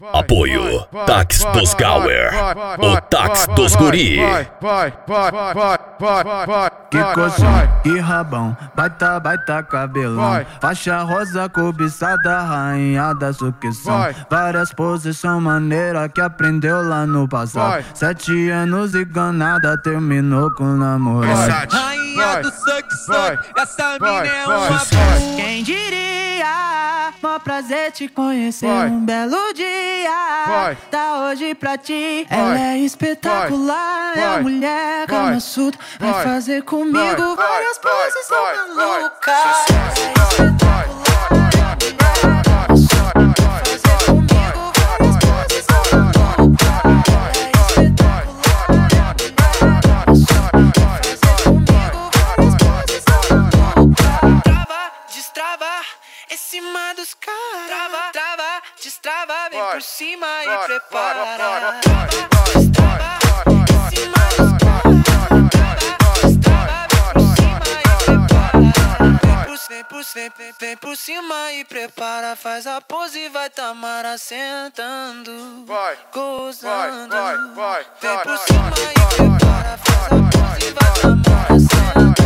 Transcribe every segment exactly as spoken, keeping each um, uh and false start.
Apoio Táxi dos Gauer, o táxi dos guri. Que coxão, que rabão, baita, baita cabelão. Faixa rosa cobiçada, rainha da sucção. Várias posições maneiras que aprendeu lá no passado. Sete anos e ganada, terminou com namorado. Rainha do suck suck, essa mina é uma boa. Quem diria, mó prazer te conhecer. Um belo dia tá hoje pra ti. Ela é espetacular, é a mulher Kama Sutra. Vai fazer comigo várias poses malucas. É espetacular, em cima dos caras. Trava, trava, destrava, vem por cima e prepara. Trava, destrava, em cima dos caras. Trava, destrava, vem por cima e prepara. Vem por, vem, vem, vem por cima e prepara. Faz a pose e vai Tamara sentando, gozando. Vem por cima e prepara. Faz a pose e vai Tamara sentando.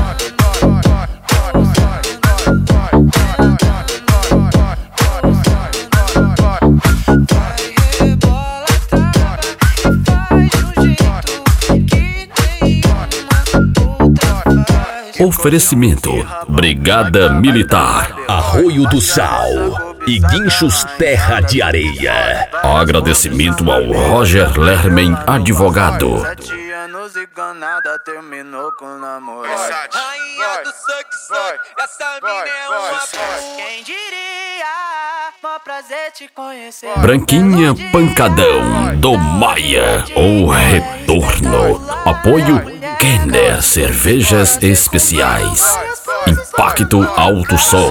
Oferecimento Brigada Militar, Arroio do Sal e Guinchos Terra de Areia. Agradecimento ao Roger Lermen, advogado. Sete anos e ganada, terminou com namorado. Rainha do suck suck, essa mina é uma boa. Quem diria, mó prazer te conhecer. Branquinha Pancadão do Maia, o retorno. Apoio Kenner Cervejas Especiais. Impacto Alto Som.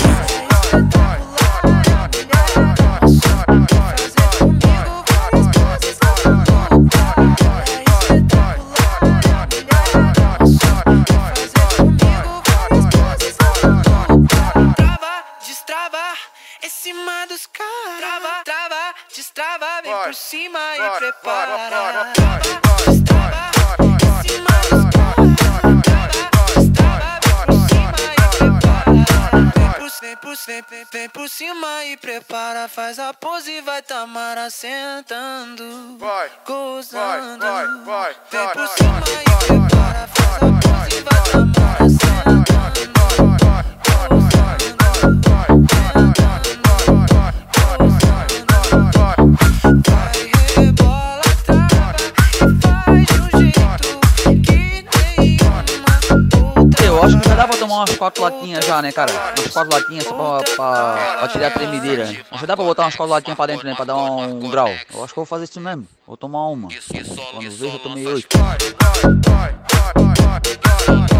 Em cima dos caras. Trava, trava, destrava, vem por cima e prepara. Trava, destrava, em cima dos caras. Trava, destrava, vem por cima e prepara. Vem por, vem por, vem, vem, vem por cima e prepara. Faz a pose e vai Tamara sentando, gozando. Vem por cima e prepara. Faz a pose e vai Tamara sentando. Eu acho que já dá pra tomar umas quatro latinhas já, né, cara? Umas quatro latinhas só pra, pra, pra tirar a tremedeira. Já dá pra botar umas quatro latinhas pra dentro, né? Pra dar um, um grau. Eu acho que eu vou fazer isso mesmo. Vou tomar uma. Quando vejo, eu tomei oito.